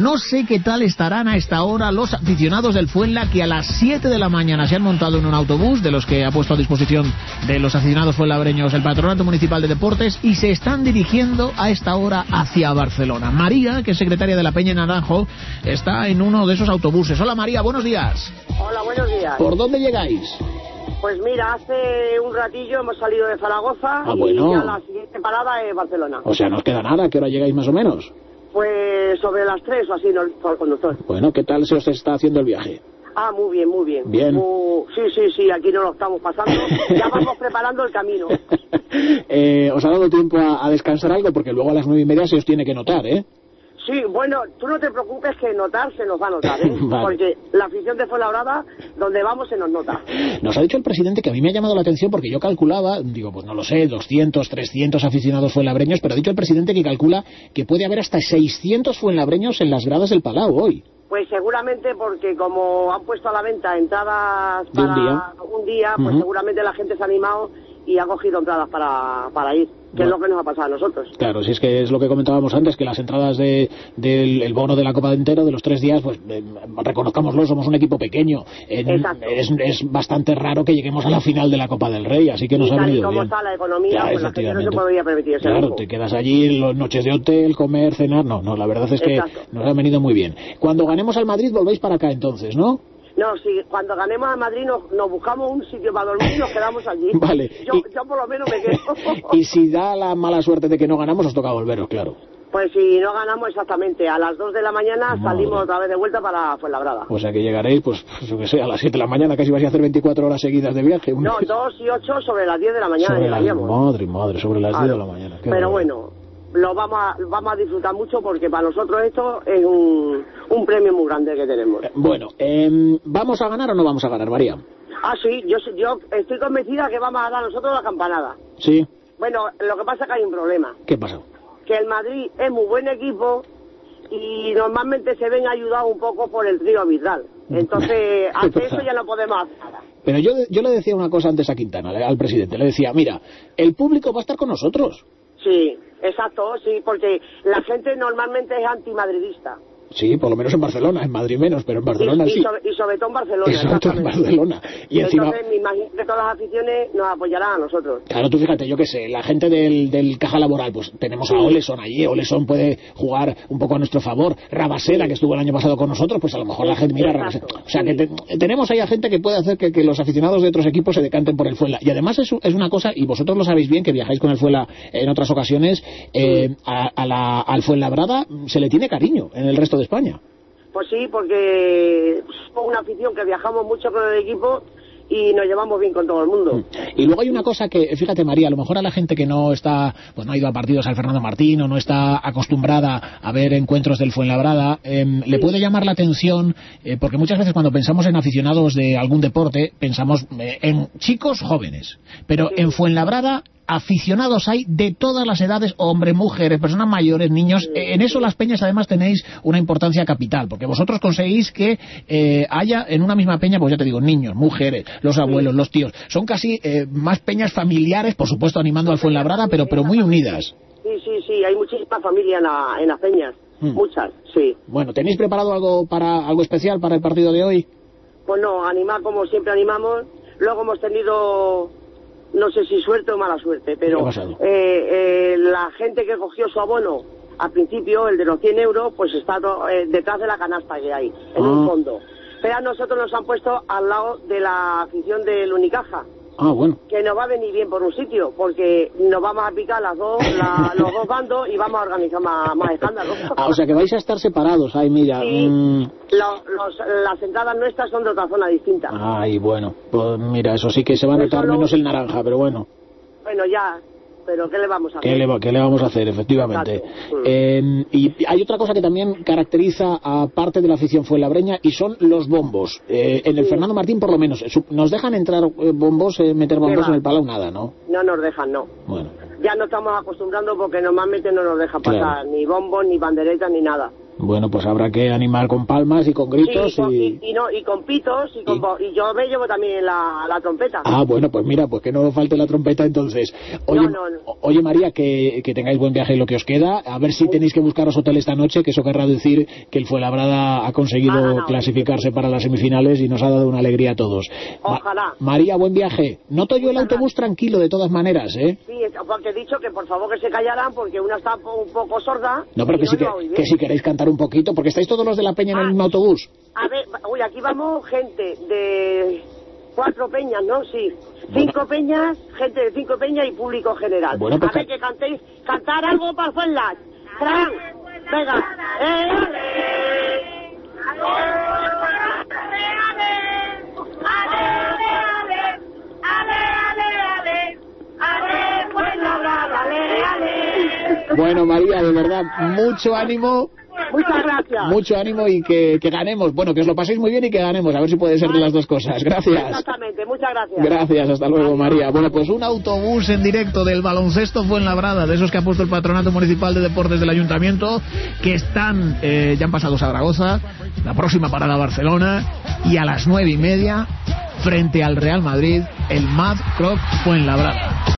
No sé qué tal estarán a esta hora los aficionados del Fuenla, que a las 7 de la mañana se han montado en un autobús de los que ha puesto a disposición de los aficionados fuenlabreños el Patronato Municipal de Deportes, y se están dirigiendo a esta hora hacia Barcelona. María, que es secretaria de la Peña Naranjo, está en uno de esos autobuses. Hola María, buenos días. Hola, buenos días. ¿Por dónde llegáis? Pues mira, hace un ratillo hemos salido de Zaragoza y ya la siguiente parada es Barcelona. O sea, no os queda nada. ¿A qué hora llegáis más o menos? Pues sobre las 3 o así, no, por el conductor. Bueno, ¿qué tal se os está haciendo el viaje? Ah, muy bien, muy bien. Bien. Sí, aquí no lo estamos pasando. Ya vamos preparando el camino. ¿Os ha dado tiempo a descansar algo? Porque luego a las 9:30 se os tiene que notar, ¿eh? Sí, bueno, tú no te preocupes que notar se nos va a notar, ¿eh? Vale. Porque la afición de Fuenlabrada, donde vamos se nos nota. Nos ha dicho el presidente, que a mí me ha llamado la atención porque yo calculaba, digo, pues no lo sé, 200, 300 aficionados fuenlabreños, pero ha dicho el presidente que calcula que puede haber hasta 600 fuenlabreños en las gradas del Palau hoy. Pues seguramente porque como han puesto a la venta entradas para un día, pues seguramente la gente se ha animado y ha cogido entradas para ir, que es lo que nos ha pasado a nosotros. Claro, si es que es lo que comentábamos antes, que las entradas del bono de la Copa de Entero de los 3 días, pues reconozcámoslo, somos un equipo pequeño. Es bastante raro que lleguemos a la final de la Copa del Rey, así que nos ha venido bien. Y como está la economía, pues la gente no se podría permitir ese Claro, lujo. te quedas allí, las noches de hotel, comer, cenar, no, la verdad es que nos ha venido muy bien. Cuando ganemos al Madrid volvéis para acá entonces, ¿no? No, sí, cuando ganemos a Madrid nos buscamos un sitio para dormir y nos quedamos allí. Vale. Yo por lo menos me quedo. Y si da la mala suerte de que no ganamos, os toca volveros, claro. Pues si no ganamos exactamente, a las 2 de la mañana salimos otra vez de vuelta para Fuenlabrada. O sea que llegaréis, pues yo que sé, a las 7 de la mañana, casi vais a hacer 24 horas seguidas de viaje. No, 2 y 8 sobre las 10 de la mañana llegaríamos. Madre, sobre las 10 de la mañana. Pero bueno, lo vamos a disfrutar mucho porque para nosotros esto es un premio muy grande que tenemos. Bueno, ¿vamos a ganar o no vamos a ganar, María? Ah, sí, yo estoy convencida que vamos a dar nosotros la campanada. Sí. Bueno, lo que pasa es que hay un problema. ¿Qué pasa? Que el Madrid es muy buen equipo y normalmente se ven ayudados un poco por el trío arbitral. Entonces, ante eso ya no podemos hacer nada. Pero yo le decía una cosa antes a Quintana, al presidente, le decía, mira, el público va a estar con nosotros. Sí, exacto, sí, porque la gente normalmente es antimadridista. Sí, por lo menos en Barcelona, en Madrid menos, pero en Barcelona sí. Y sobre todo en Barcelona. Exacto, en Barcelona. Y entonces me imagino que todas las aficiones nos apoyarán a nosotros. Claro, tú fíjate, yo qué sé, la gente del Caja Laboral, pues tenemos a Oleson allí, Oleson puede jugar un poco a nuestro favor, Rabaseda, que estuvo el año pasado con nosotros, pues a lo mejor la gente mira Rabaseda. O sea, que tenemos ahí a gente que puede hacer que los aficionados de otros equipos se decanten por el Fuenla. Y además es una cosa, y vosotros lo sabéis bien, que viajáis con el Fuenla en otras ocasiones, al Fuenlabrada se le tiene cariño en el resto de España. Pues sí, porque somos una afición que viajamos mucho con el equipo y nos llevamos bien con todo el mundo. Y luego hay una cosa que, fíjate María, a lo mejor a la gente que no está, pues no ha ido a partidos al Fernando Martín o no está acostumbrada a ver encuentros del Fuenlabrada, le puede llamar la atención, porque muchas veces cuando pensamos en aficionados de algún deporte, pensamos en chicos jóvenes, pero en Fuenlabrada aficionados hay de todas las edades, hombres, mujeres, personas mayores, niños. En eso las peñas además tenéis una importancia capital, porque vosotros conseguís que haya en una misma peña, pues ya te digo, niños, mujeres, los abuelos, los tíos. Son casi más peñas familiares, por supuesto animando al Fuenlabrada, pero muy unidas. Sí, hay muchísimas familias en las peñas, muchas, sí. Bueno, ¿tenéis preparado algo especial para el partido de hoy? Pues no, animar como siempre animamos. Luego hemos tenido, no sé si suerte o mala suerte, pero la gente que cogió su abono al principio, el de los 100 euros, pues está detrás de la canasta que hay, en un fondo. Pero a nosotros nos han puesto al lado de la afición del Unicaja. Bueno. Que nos va a venir bien por un sitio, porque nos vamos a picar los dos bandos y vamos a organizar más escándalos. O sea que vais a estar separados, mira. Sí, las entradas nuestras son de otra zona distinta. Bueno, pues mira, eso sí que se va a notar menos el naranja, pero bueno. Bueno, ya, pero ¿qué le vamos a hacer? ¿Qué le vamos a hacer, efectivamente? Y hay otra cosa que también caracteriza a parte de la afición fuenlabreña y son los bombos. En el Fernando Martín, por lo menos, ¿nos dejan entrar bombos, meter bombos en el Palau? Nada, ¿no? No nos dejan, no. Bueno. Ya no estamos acostumbrando porque normalmente no nos dejan pasar ni bombos, ni banderetas, ni nada. Bueno, pues habrá que animar con palmas y con gritos. Sí, y con pitos, y yo me llevo también la trompeta. Ah, bueno, pues mira, pues que no falte la trompeta entonces. Oye, oye María, que tengáis buen viaje en lo que os queda. A ver si tenéis que buscaros hotel esta noche, que eso querrá decir que el Fuenlabrada ha conseguido clasificarse para las semifinales y nos ha dado una alegría a todos. Ojalá. María, buen viaje. Noto yo el autobús tranquilo de todas maneras, ¿eh? Sí, porque he dicho que por favor que se callaran, porque una está un poco sorda. No, pero que si queréis cantar un poquito, porque estáis todos los de la peña en el mismo autobús. A ver, aquí vamos gente de 4 peñas, ¿no? Sí. 5 peñas, gente de 5 peñas y público general. Bueno, pues a ver, que cantéis, cantar algo para Fuenlas. Fran, venga. Bueno, María, de verdad, mucho ánimo. Muchas gracias. Mucho ánimo y que ganemos. Bueno, que os lo paséis muy bien y que ganemos. A ver si puede ser de las dos cosas. Gracias. Exactamente, muchas gracias. Gracias, hasta luego, María. Bueno, pues un autobús en directo del baloncesto Fuenlabrada, de esos que ha puesto el Patronato Municipal de Deportes del Ayuntamiento, que están, ya han pasado Zaragoza, la próxima parada Barcelona, y a las 9:30, frente al Real Madrid, el Mad Croc Fuenlabrada.